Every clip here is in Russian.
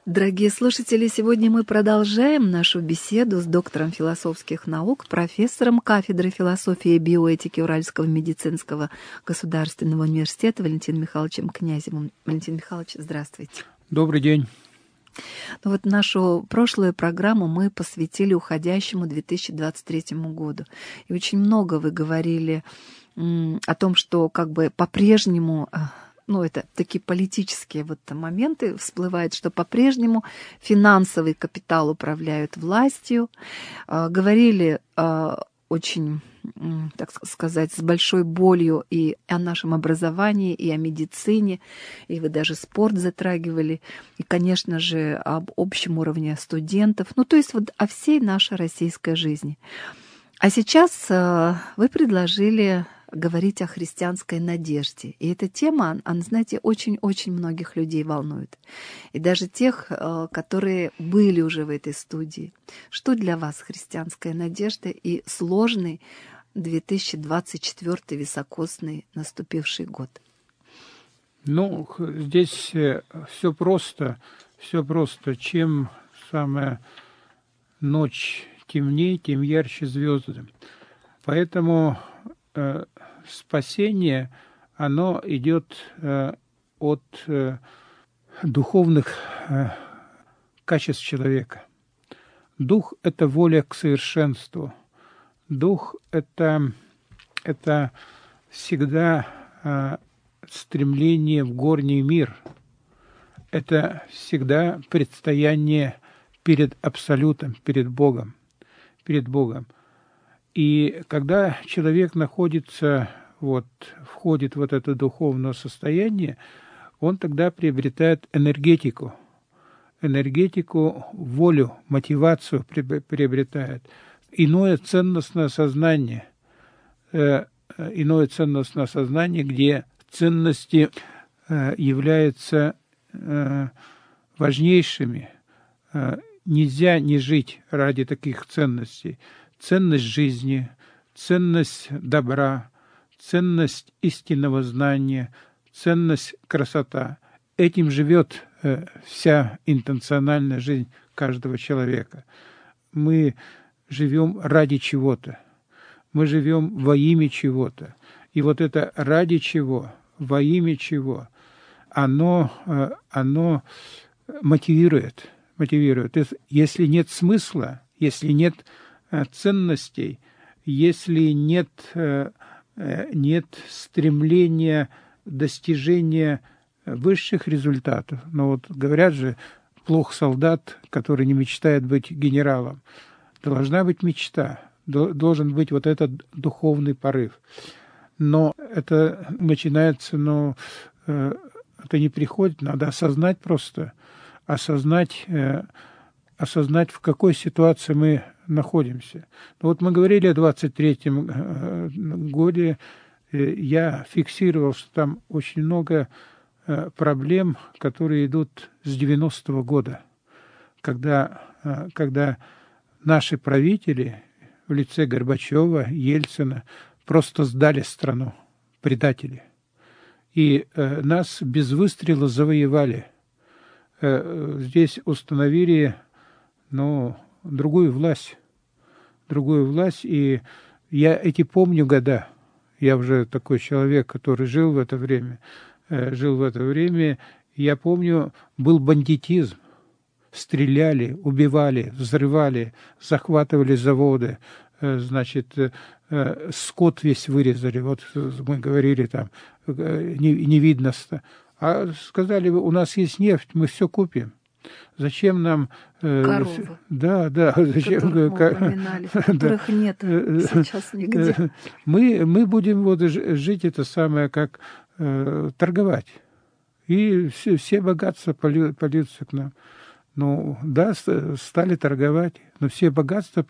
Дорогие слушатели, сегодня мы продолжаем нашу беседу с доктором философских наук, профессором кафедры философии и биоэтики Уральского медицинского государственного университета Валентином Михайловичем Князевым. Валентин Михайлович, здравствуйте. Добрый день. Ну вот нашу прошлую программу мы посвятили уходящему 2023 году. И очень много вы говорили о том, что как бы по-прежнему... это такие политические моменты всплывают, что по-прежнему финансовый капитал управляют властью. Говорили очень, так сказать, с большой болью и о нашем образовании, и о медицине, и вы даже спорт затрагивали, и, конечно же, об общем уровне студентов, то есть о всей нашей российской жизни. А сейчас вы предложили говорить о христианской надежде. И эта тема, она, знаете, очень-очень многих людей волнует. И даже тех, которые были уже в этой студии. Что для вас христианская надежда и сложный 2024 високосный наступивший год? Здесь все просто. Чем самая ночь темнее, тем ярче звезды. Поэтому спасение, оно идет от духовных качеств человека. Дух — это воля к совершенству. Дух — это всегда стремление в горний мир. Это всегда предстояние перед Абсолютом, перед Богом. И когда человек входит в это духовное состояние, он тогда приобретает энергетику, волю, мотивацию приобретает, иное ценностное сознание, где ценности являются важнейшими. Нельзя не жить ради таких ценностей. Ценность жизни, ценность добра, ценность истинного знания, ценность красота. Этим живет вся интенциональная жизнь каждого человека. Мы живем ради чего-то. Мы живем во имя чего-то. И это ради чего, во имя чего, оно мотивирует. Если нет смысла, если нет ценностей, если нет стремления достижения высших результатов. Говорят же, плох солдат, который не мечтает быть генералом. Должна быть мечта, должен быть этот духовный порыв. Но это начинается, это не приходит, надо осознать, в какой ситуации мы находимся. Мы говорили о 23-м годе, я фиксировал, что там очень много проблем, которые идут с 90-го года, когда наши правители в лице Горбачева, Ельцина просто сдали страну, предатели. И нас без выстрела завоевали. Здесь установили, другую власть. И я эти помню года. Я уже такой человек, который жил в это время. Я помню, был бандитизм. Стреляли, убивали, взрывали, захватывали заводы. Скот весь вырезали. Мы говорили там, не видно. А сказали, у нас есть нефть, мы все купим. Зачем нам... Коровы. Да. Зачем... Которых мы упоминали, которых нет сейчас нигде. Мы будем жить как торговать. И все богатства польются к нам. Стали торговать, но все богатства,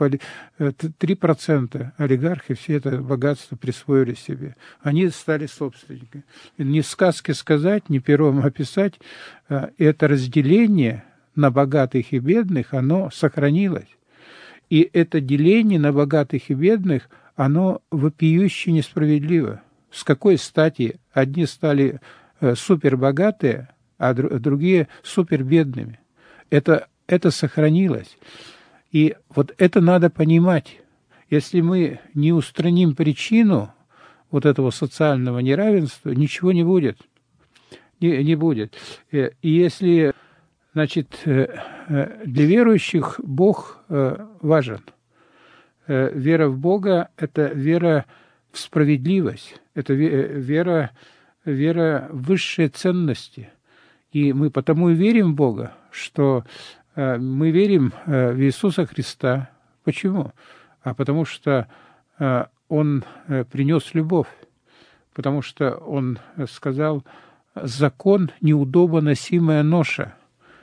3% олигархи, все это богатство присвоили себе. Они стали собственниками. Ни в сказке сказать, ни пером описать, это разделение на богатых и бедных, оно сохранилось. И это деление на богатых и бедных, оно вопиюще несправедливо. С какой стати одни стали супербогатые, а другие супербедными? Это сохранилось. И вот это надо понимать. Если мы не устраним причину вот этого социального неравенства, ничего не будет. Не будет. И если, значит, для верующих Бог важен. Вера в Бога – это вера в справедливость, это вера в высшие ценности. И мы потому и верим в Бога, что мы верим в Иисуса Христа. Почему? Потому что Он принес любовь, потому что Он сказал: «Закон – неудобно носимая ноша».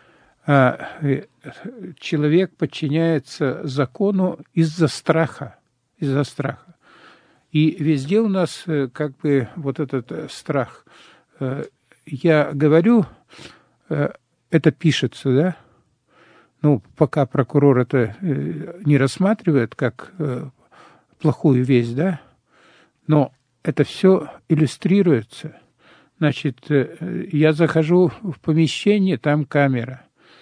Человек подчиняется закону из-за страха. И везде у нас как бы вот этот страх. Я говорю, это пишется, да? Ну, пока прокурор это не рассматривает как плохую весть, да? Но это все иллюстрируется. Значит, я захожу в помещение, там камера.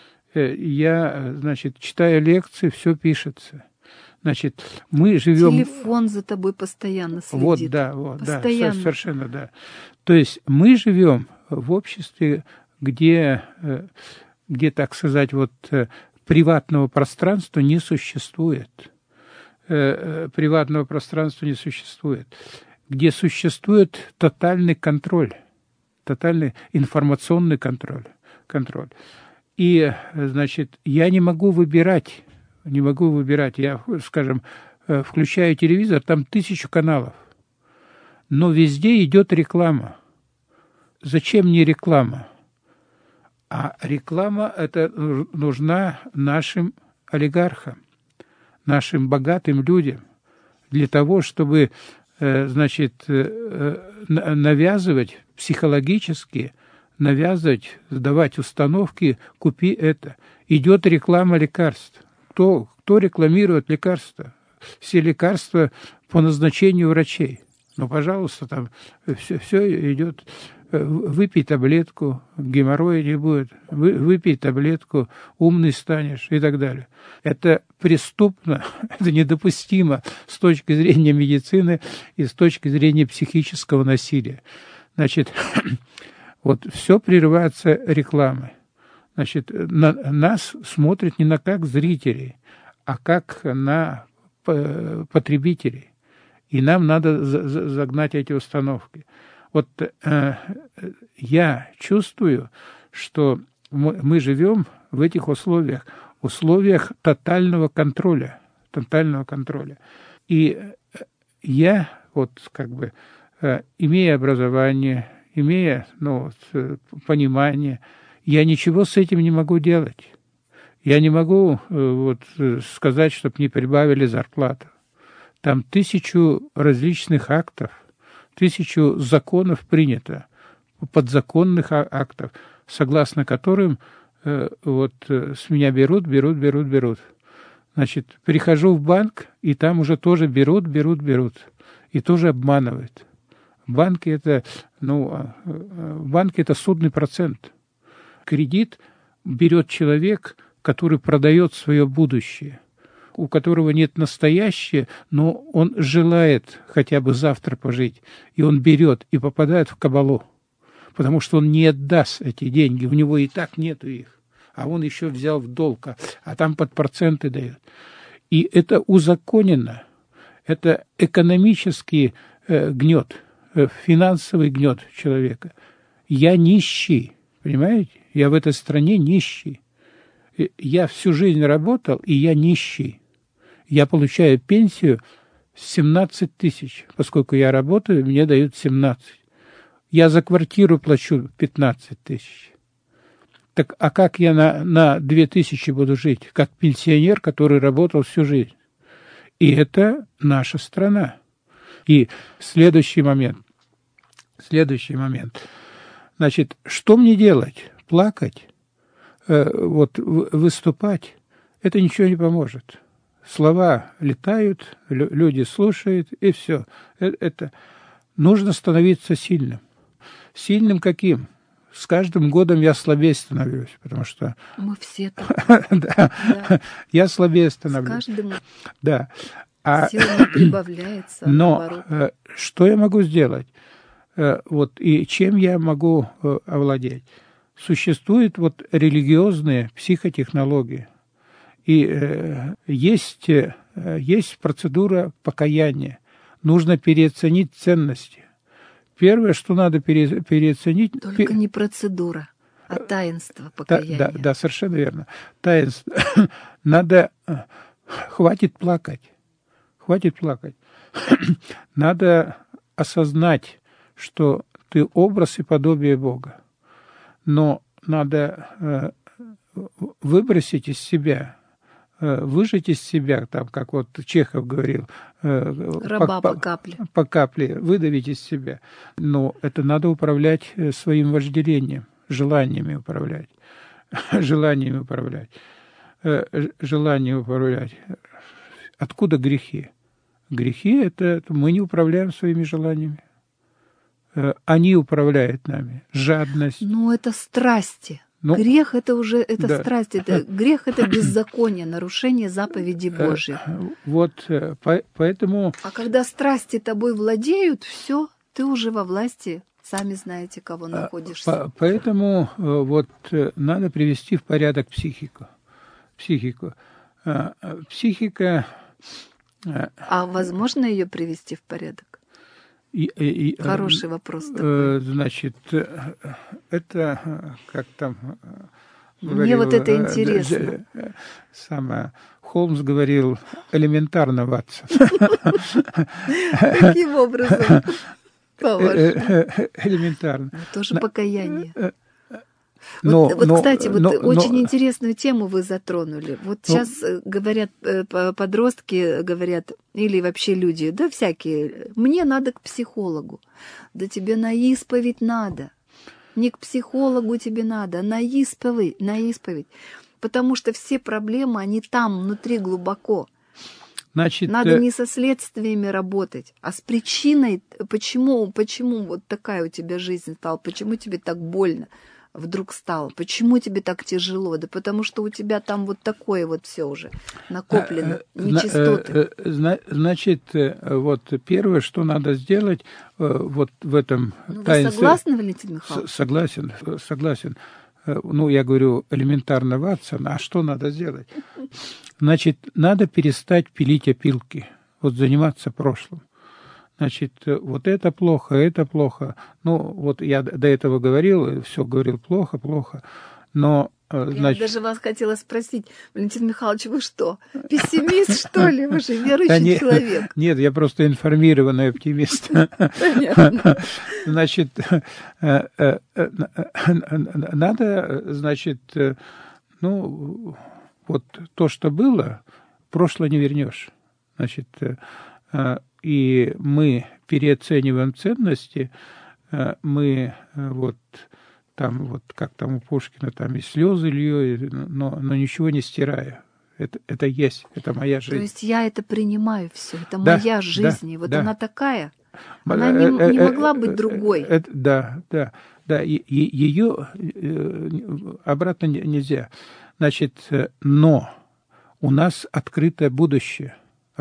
Я, значит, читаю лекции, все пишется. Значит, мы живем... Телефон за тобой постоянно следит. Да, совершенно, да. То есть мы живем в обществе, где, так сказать, вот приватного пространства не существует. Приватного пространства не существует. Где существует тотальный контроль, тотальный информационный контроль. И, значит, я не могу выбирать. Я, скажем, включаю телевизор, там 1000 каналов. Но везде идет реклама. Зачем мне реклама? А реклама это нужна нашим олигархам, нашим богатым людям, для того, чтобы, значит, навязывать психологически, давать установки: купи это. Идет реклама лекарств. Кто рекламирует лекарства? Все лекарства по назначению врачей. Ну, пожалуйста, там все идет. Выпей таблетку, геморроя не будет. Выпей таблетку, умный станешь и так далее. Это преступно, это недопустимо с точки зрения медицины и с точки зрения психического насилия. Значит, вот все прерывается рекламой. Значит, нас смотрят не на как зрителей, а как на потребителей. И нам надо загнать эти установки. Вот я чувствую, что мы живем в этих условиях тотального контроля. И я, вот как бы, имея образование, имея понимание, я ничего с этим не могу делать. Я не могу сказать, чтобы не прибавили зарплату. Там 1000 различных актов, 1000 законов принято, подзаконных актов, согласно которым с меня берут. Значит, прихожу в банк, и там уже тоже берут, и тоже обманывают. В банке это судный процент. Кредит берет человек, который продает свое будущее, у которого нет настоящее, но он желает хотя бы завтра пожить, и он берет и попадает в кабалу, потому что он не отдаст эти деньги, у него и так нету их, а он еще взял в долг, а там под проценты дают. И это узаконено, это экономический гнет, финансовый гнет человека. Я нищий, понимаете? Я в этой стране нищий. Я всю жизнь работал, и я нищий. Я получаю пенсию 17 тысяч. Поскольку я работаю, мне дают 17. Я за квартиру плачу 15 тысяч. Так, а как я на 2000 буду жить? Как пенсионер, который работал всю жизнь. И это наша страна. И следующий момент. Значит, что мне делать? Плакать? Выступать? Это ничего не поможет. Слова летают, люди слушают, и все. Это нужно становиться сильным. Сильным каким? с каждым годом я слабее становлюсь, потому что... Мы все так. Да, я слабее становлюсь. С каждым да. сила не прибавляется, наоборот. Но что я могу сделать? Вот, и чем я могу овладеть? Существуют вот религиозные психотехнологии. И есть процедура покаяния. Нужно переоценить ценности. Первое, что надо переоценить... Только не процедура, а таинство покаяния. Да, совершенно верно. Таинство. Надо... Хватит плакать. Надо осознать, что ты образ и подобие Бога. Но надо выбросить из себя, выжать из себя, там, как вот Чехов говорил, раба по капле. По капле, выдавить из себя. Но это надо управлять своим вожделением, желаниями управлять. Откуда грехи? Грехи – это мы не управляем своими желаниями. Они управляют нами. Жадность. Ну, это страсти. Грех – это уже страсть. Грех – это беззаконие, нарушение заповедей Божьих. Вот, поэтому... А когда страсти тобой владеют, все, ты уже во власти, сами знаете, кого находишься. Поэтому вот надо привести в порядок психику. Психика... А возможно ее привести в порядок? Хороший вопрос такой. Значит, это, как там говорил... Мне вот это интересно. Холмс говорил, элементарно, Ватсон. Каким образом? Элементарно. Тоже покаяние. Кстати, очень интересную тему вы затронули. Вот сейчас говорят, подростки говорят, или вообще люди, да всякие, мне надо к психологу. Да тебе на исповедь надо. Не к психологу тебе надо, а на исповедь. Потому что все проблемы, они там, внутри, глубоко. Значит, надо не со следствиями работать, а с причиной, почему вот такая у тебя жизнь стала, почему тебе так больно вдруг стало, почему тебе так тяжело, да потому что у тебя там вот такое вот все уже накоплено, нечистоты. Значит, вот первое, что надо сделать вот в этом таинстве... Вы согласны, Валентин Михайлович? Согласен. Я говорю, элементарно, Ватсон, а что надо сделать? Значит, надо перестать пилить опилки, вот заниматься прошлым. Значит, вот это плохо. Вот я до этого говорил, все говорил плохо, но... Я даже вас хотела спросить, Валентин Михайлович, вы что, пессимист, что ли? Вы же верующий человек. Нет, я просто информированный оптимист. Понятно. Значит, надо, вот то, что было, прошлое не вернешь. Значит, и мы переоцениваем ценности, мы вот там, вот как там у Пушкина, там и слезы лью, но ничего не стираю. Это есть, это моя жизнь. То есть я это принимаю все, это моя жизнь, и вот она такая, она не могла быть другой. Да, ее обратно нельзя. Значит, но у нас открытое будущее.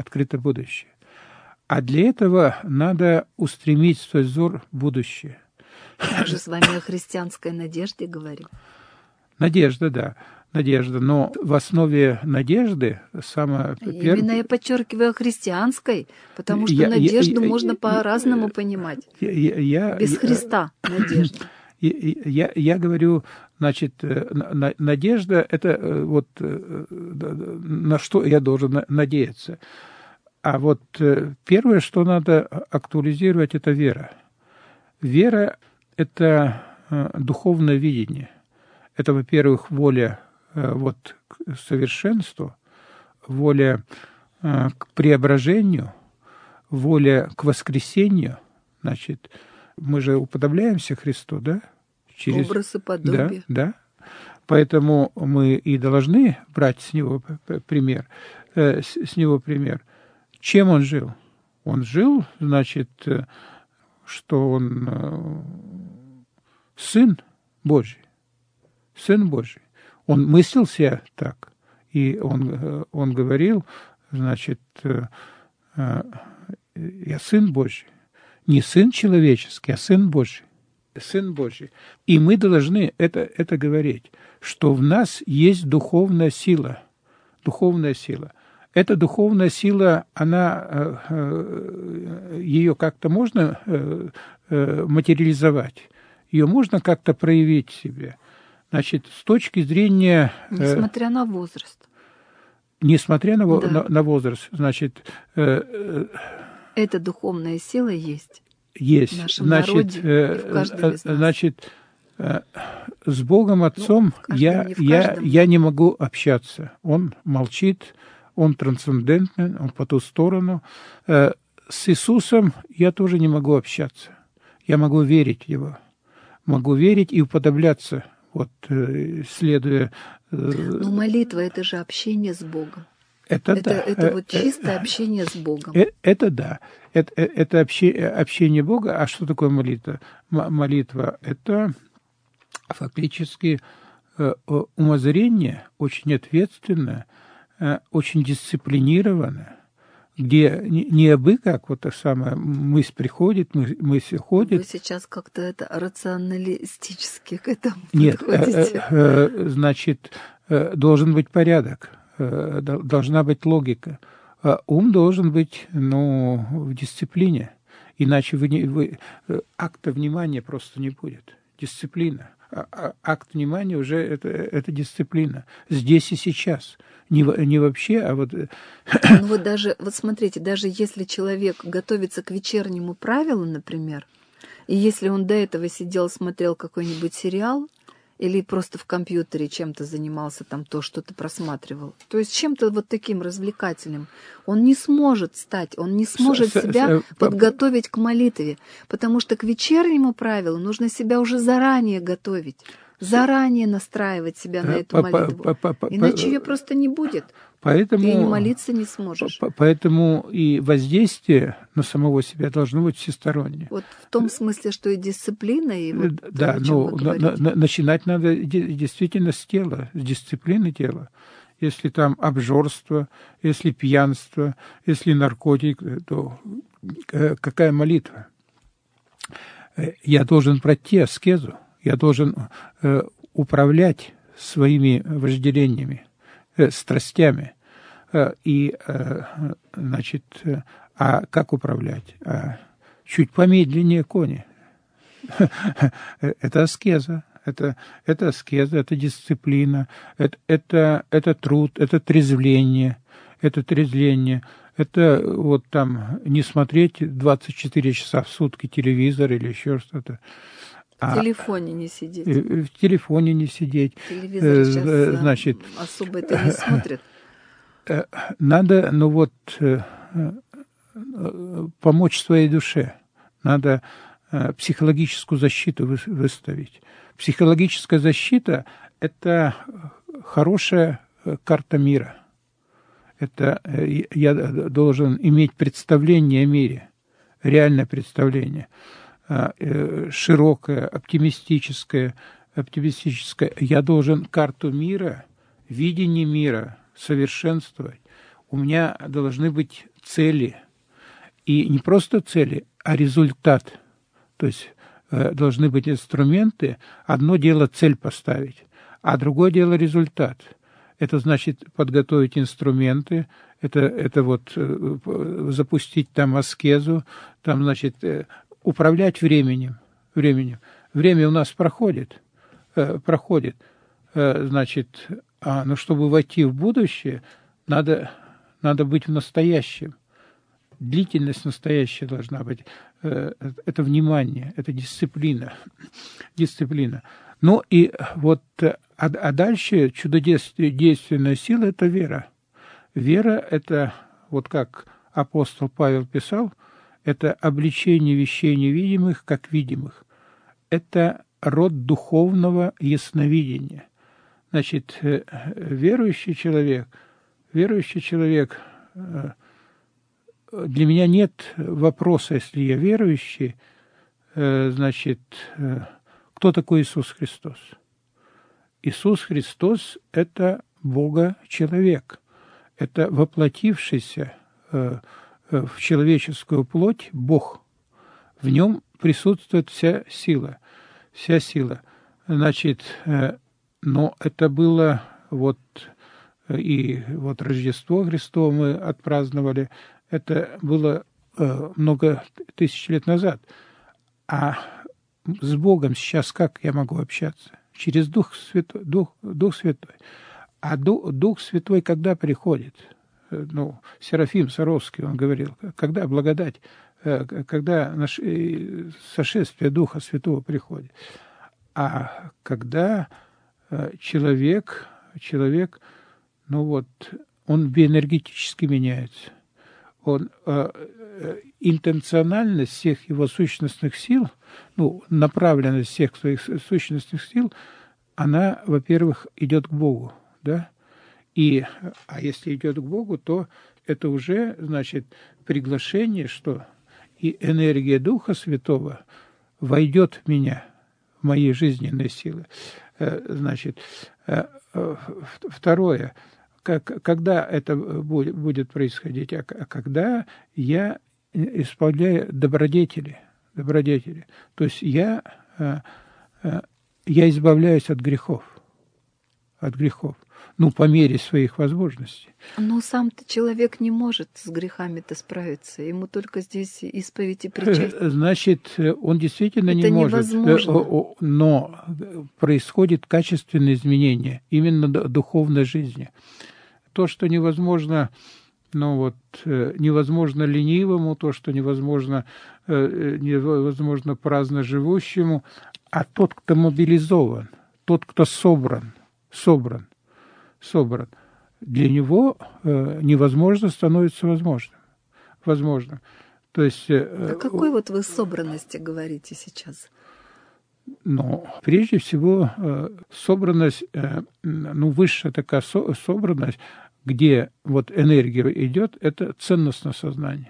А для этого надо устремить свой взор в будущее. Мы же с вами о христианской надежде говорим. Надежда, да. Но в основе надежды самое... Именно я подчеркиваю о христианской, потому что надежду можно по-разному понимать. Без Христа надежда. Я говорю, значит, надежда – это вот на что я должен надеяться. А вот первое, что надо актуализировать, это вера. Вера – это духовное видение. Это, во-первых, воля вот к совершенству, воля к преображению, воля к воскресению. Значит, мы же уподобляемся Христу, да? Образ и подобие. Да. Поэтому мы и должны брать с него пример. Чем он жил? Он жил, значит, что он сын Божий. Сын Божий. Он мыслил себя так. И он говорил, значит, я Сын Божий. Не Сын человеческий, а Сын Божий. Сын Божий. И мы должны это говорить, что в нас есть духовная сила. Духовная сила. Эта духовная сила, ее как-то можно материализовать, ее можно как-то проявить в себе. Значит, с точки зрения... Несмотря на возраст. Несмотря на возраст, значит... Эта духовная сила есть. Есть. В нашем народе и в каждом из нас. Значит, с Богом Отцом я не могу общаться. Он молчит, он трансцендентный, он по ту сторону. С Иисусом я тоже не могу общаться. Я могу верить в Его. Могу верить и уподобляться, вот, следуя... Но молитва – это же общение с Богом. Это вот чистое общение с Богом. Это да. Это общение Бога. А что такое молитва? Молитва – это фактически умозрение, очень ответственное, очень дисциплинированное, где не абы как вот так самое мысль приходит, мысль ходит. Вы сейчас как-то это рационалистически к этому подходите. Нет, значит, должен быть порядок. Должна быть логика. Ум должен быть, в дисциплине. Иначе акта внимания просто не будет. Дисциплина. Акт внимания уже это дисциплина. Здесь и сейчас. Не вообще, а вот... Вот смотрите, даже если человек готовится к вечернему правилу, например, и если он до этого сидел, смотрел какой-нибудь сериал, или просто в компьютере чем-то занимался, там то что-то просматривал. То есть чем-то вот таким развлекательным. Он не сможет себя подготовить к молитве, потому что к вечернему правилу нужно себя уже заранее готовить, заранее настраивать себя на эту молитву. Иначе ее просто не будет. Поэтому, ты не молиться не сможешь. Поэтому и воздействие на самого себя должно быть всестороннее. Вот в том смысле, что и дисциплина, и вот да, начинать надо действительно с тела, с дисциплины тела. Если там обжорство, если пьянство, если наркотик, то какая молитва? Я должен пройти аскезу, я должен управлять своими вожделениями, страстями. И, значит, а как управлять? Чуть помедленнее кони. Это аскеза. Это аскеза, это дисциплина, это труд, это трезвление. Это вот там не смотреть 24 часа в сутки телевизор или еще что-то. В телефоне не сидеть. В телефоне не сидеть. Телевизор сейчас значит, особо это не смотрят. Надо, помочь своей душе. Надо психологическую защиту выставить. Психологическая защита – это хорошая карта мира. Это я должен иметь представление о мире, реальное представление, широкое, оптимистическое. Я должен карту мира, видение мира совершенствовать. У меня должны быть цели. И не просто цели, а результат. То есть должны быть инструменты. Одно дело цель поставить, а другое дело результат. Это значит подготовить инструменты, это вот запустить там аскезу, там, значит, управлять временем. Время у нас проходит. Значит, но чтобы войти в будущее, надо быть в настоящем. Длительность настоящая должна быть. Это внимание, это дисциплина. Ну и вот, а дальше чудодейственная сила – это вера. Вера – это, вот как апостол Павел писал, это обличение вещей невидимых, как видимых. Это род духовного ясновидения. Значит, верующий человек, для меня нет вопроса, если я верующий, значит, Кто такой Иисус Христос? Иисус Христос – это Бога-человек. Это воплотившийся в человеческую плоть Бог. В нем присутствует вся сила. Вся сила. Значит, но это было и Рождество Христово мы отпраздновали. Это было много тысяч лет назад. А с Богом сейчас как я могу общаться? Через Дух Святой. Дух Святой. А Дух Святой когда приходит? Серафим Саровский, он говорил, когда благодать, когда сошествие Духа Святого приходит. А когда человек, он биоэнергетически меняется. Интенциональность всех его сущностных сил, направленность всех своих сущностных сил, она, во-первых, идет к Богу, да? А если идет к Богу, то это уже, значит, приглашение, что и энергия Духа Святого войдет в меня, в мои жизненные силы. Значит, второе, когда это будет происходить? А когда я исполняю добродетели. То есть я избавляюсь от грехов. По мере своих возможностей. Но сам-то человек не может с грехами-то справиться. Ему только здесь исповедь и причастие. Значит, он действительно не может. Это невозможно. Но происходит качественное изменение именно духовной жизни. То, что невозможно, невозможно ленивому, то, что невозможно праздно живущему, а тот, кто мобилизован, тот, кто собран, для него невозможно становится возможным. То есть... О какой вы собранности говорите сейчас? Прежде всего, собранность, высшая такая собранность, где энергия идет, это ценностное сознание.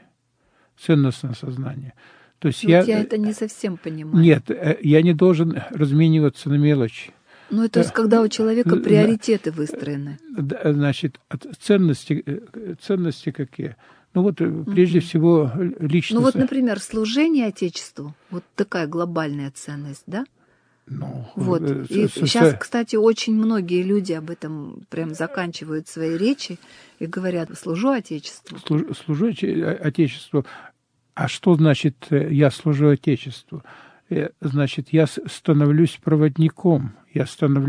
То есть я это не совсем понимаю. Нет, я не должен размениваться на мелочи. То есть, когда у человека приоритеты выстроены. Значит, ценности какие? Прежде всего, личность. Например, служение Отечеству, такая глобальная ценность, да? И сейчас, кстати, очень многие люди об этом прям заканчивают свои речи и говорят: служу Отечеству. Служу Отечеству. А что значит «я служу Отечеству»? Значит, я становлюсь проводником, я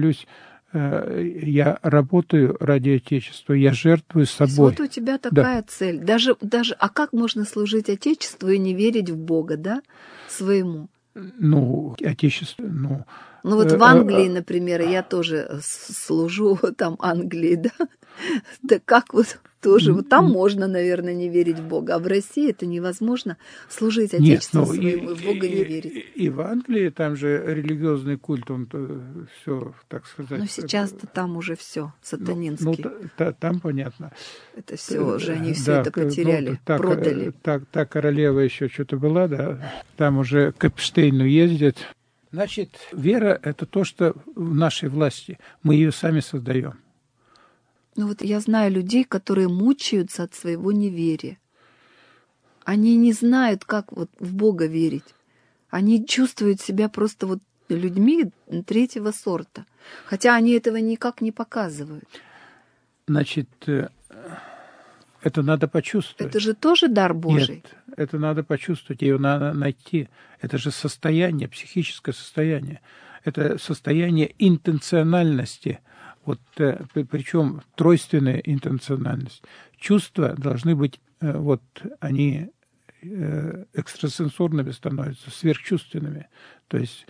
работаю ради Отечества, я жертвую собой. Вот у тебя такая цель. Даже, а как можно служить Отечеству и не верить в Бога, да, своему? Отечество, в Англии, например, я тоже служу там Англии, да? Да как тоже, там можно, наверное, не верить в Бога, а в России это невозможно служить Отечеству своему и в Бога не верить. И в Англии там же религиозный культ, он все, так сказать. Но сейчас-то там уже все сатанинский. Там понятно. Это все уже, они все это потеряли, продали. Та королева еще что-то была, да, там уже к Эпштейну ездят. Значит, вера – это то, что в нашей власти. Мы ее сами создаем. Я знаю людей, которые мучаются от своего неверия. Они не знают, как в Бога верить. Они чувствуют себя просто людьми третьего сорта. Хотя они этого никак не показывают. Значит, это надо почувствовать. Это же тоже дар Божий. Нет, это надо почувствовать, ее надо найти. Это же состояние, психическое состояние. Это состояние интенциональности. Причем тройственная интенциональность. Чувства должны быть, они экстрасенсорными становятся, сверхчувственными. То есть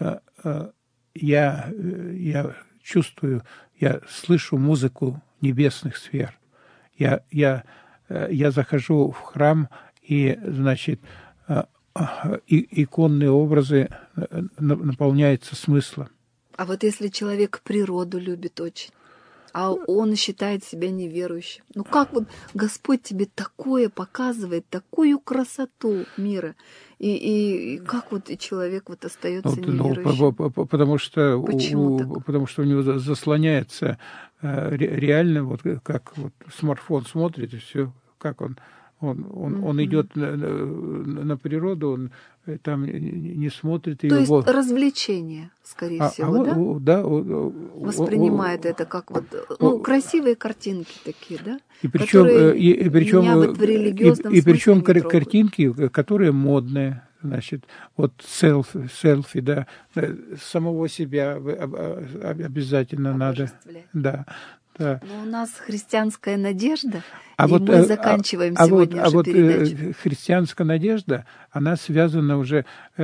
я чувствую, я слышу музыку небесных сфер. Я захожу в храм, и, значит, иконные образы наполняются смыслом. А если человек природу любит очень? А он считает себя неверующим. Ну как вот Господь тебе такое показывает, такую красоту мира, и как вот и человек вот остается неверующим? Потому что Почему так? потому что у него заслоняется реально, вот как вот смартфон смотрит, и все, как он идет на природу, он там не смотрит То ее. есть развлечение, скорее всего, да? Воспринимает это как вот, красивые картинки такие, да? И причем, Меня вот в религиозном смысле не трогают. Картинки, которые модные, значит, вот селфи, да, самого себя обязательно надо, да. Да. Но у нас христианская надежда, мы заканчиваем сегодняшнюю передачу. Христианская надежда, она связана уже,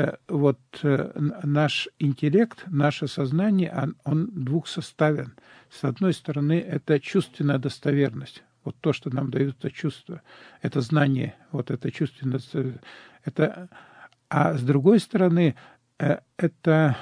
наш интеллект, наше сознание, он двухсоставен. С одной стороны, это чувственная достоверность. Вот то, что нам дают это чувство, это знание, вот это чувственное, это, а с другой стороны, это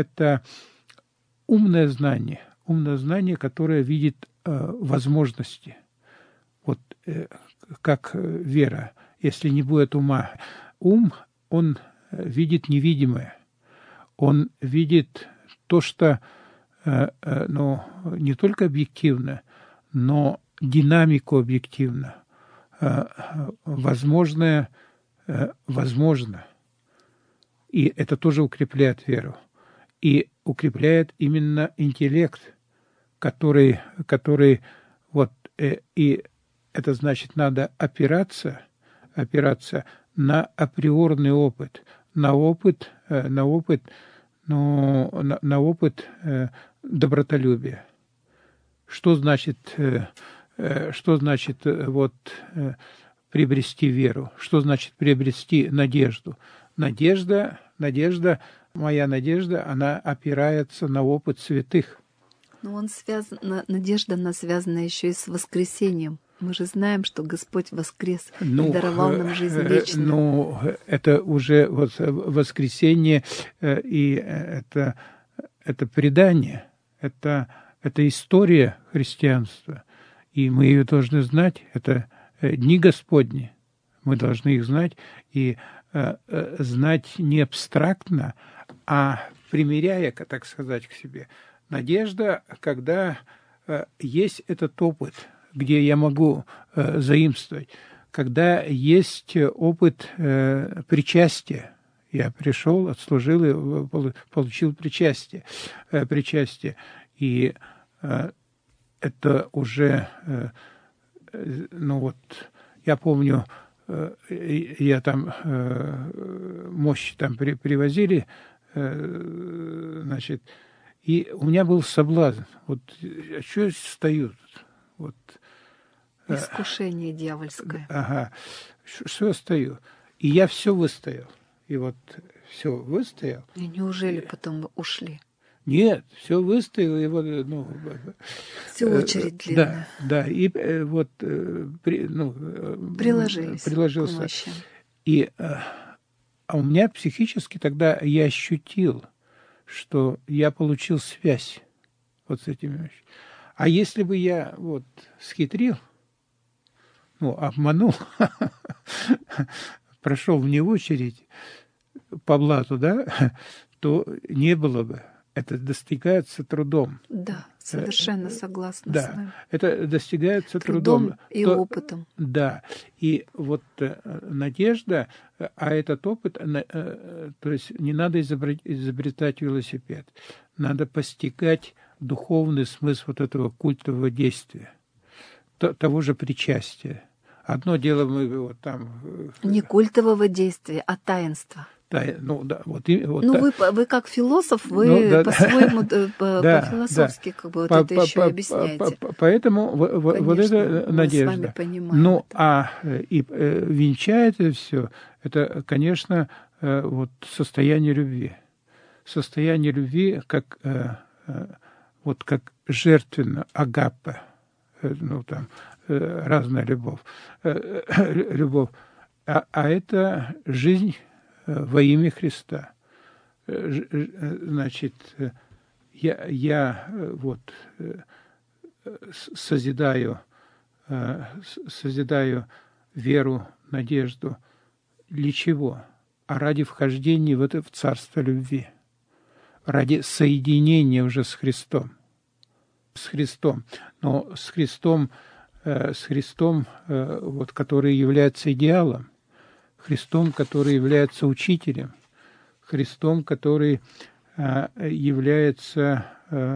умное знание, которое видит возможности. Вот как вера. Если не будет ума, он видит невидимое. Он видит то, что не только объективно, но динамику объективно. Возможное возможно. И это тоже укрепляет веру. И укрепляет именно интеллект, который и это значит, надо опираться на априорный опыт, на опыт добротолюбия. Что значит приобрести веру? Что значит приобрести надежду? Надежда, моя надежда, она опирается на опыт святых. Но надежда, она связана еще и с воскресением. Мы же знаем, что Господь воскрес и даровал нам жизнь вечную. Это уже воскресение, и это предание, это история христианства. И мы ее должны знать. Это дни Господни. Мы должны их знать. И знать не абстрактно, а примеряя, так сказать, к себе. Надежда, когда есть этот опыт, где я могу заимствовать, когда есть опыт причастия. Я пришел, отслужил и получил причастие. И это уже, я помню, я там мощи там привозили, значит, и у меня был соблазн. Вот, а что я стою тут? Вот. Искушение дьявольское. Ага. Что я стою? И я все выстоял. И вот все выстоял. И неужели потом ушли? Нет, все выстоял. И вот, все очередь длинная. Да. И вот приложился. И у меня психически тогда я ощутил, что я получил связь вот с этими вещами. А если бы я схитрил, обманул, прошел вне очередь по блату, да, то не было бы. Это достигается трудом. Да, совершенно согласна да, с вами. Это достигается трудом. И опытом. Да. И вот надежда, а этот опыт, то есть не надо изобретать велосипед. Надо постигать духовный смысл вот этого культового действия, того же причастия. Одно дело мы там... Не культового действия, а таинства. Вы как философ, вы по-своему, по-философски это еще объясняете. Поэтому вот это надежда. Мы с вами понимаем и венчает это все, это, конечно, состояние любви. Состояние любви как жертвенно, агапе, разная любовь. А это жизнь во имя Христа. Значит, я созидаю веру, надежду. Для чего? А ради вхождения в царство любви, ради соединения уже с Христом. Но с Христом, вот, который является идеалом, Христом, который является учителем, Христом, который является,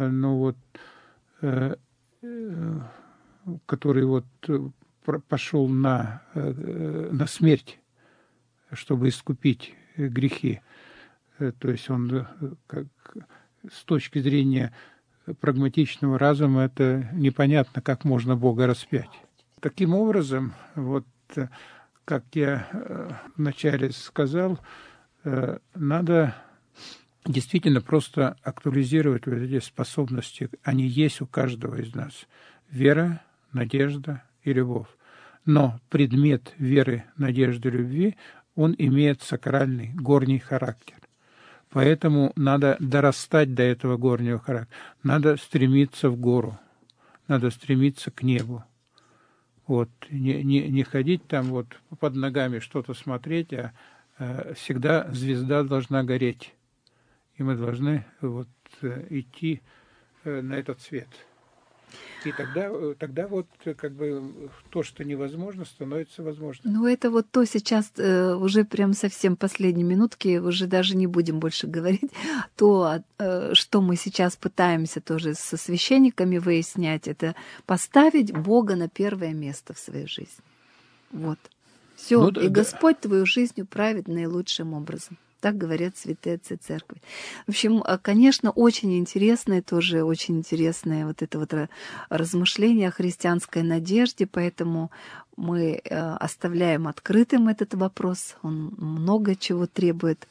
который вот пошел на смерть, чтобы искупить грехи. То есть он, как, с точки зрения прагматичного разума, это непонятно, как можно Бога распять. Таким образом, вот, как я вначале сказал, надо действительно просто актуализировать вот эти способности. Они есть у каждого из нас. Вера, надежда и любовь. Но предмет веры, надежды, любви, он имеет сакральный, горний характер. Поэтому надо дорастать до этого горнего характера. Надо стремиться в гору. Надо стремиться к небу. Вот. Не ходить там вот под ногами что-то смотреть, а всегда звезда должна гореть. И мы должны вот идти на этот свет. И тогда вот как бы то, что невозможно, становится возможным. Ну, это вот то сейчас уже прям совсем последние минутки, уже даже не будем больше говорить. То, что мы сейчас пытаемся тоже со священниками выяснять, это поставить Бога на первое место в своей жизни. Вот. Все. И Господь твою жизнь управит наилучшим образом. Так говорят святые отцы церкви. В общем, конечно, очень интересное вот это вот размышление о христианской надежде, поэтому мы оставляем открытым этот вопрос. Он много чего требует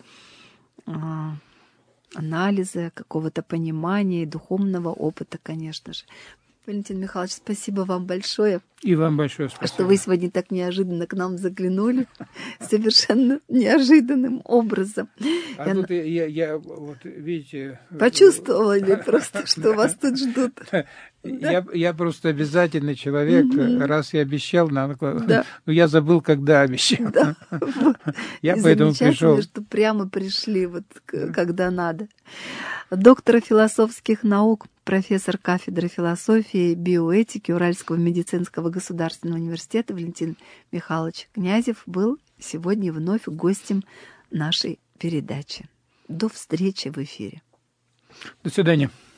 анализа, какого-то понимания и духовного опыта, конечно же. Валентин Михайлович, спасибо вам большое. И вам большое спасибо. Что вы сегодня так неожиданно к нам заглянули, совершенно неожиданным образом. Тут я вот, видите... Почувствовали просто, что вас тут ждут. Я просто обязательный человек. Раз я обещал, но я забыл, когда обещал. Я поэтому пришел. Что прямо пришли, вот когда надо. Доктор философских наук, профессор кафедры философии и биоэтики Уральского медицинского государственного университета Валентин Михайлович Князев был сегодня вновь гостем нашей передачи. До встречи в эфире. До свидания.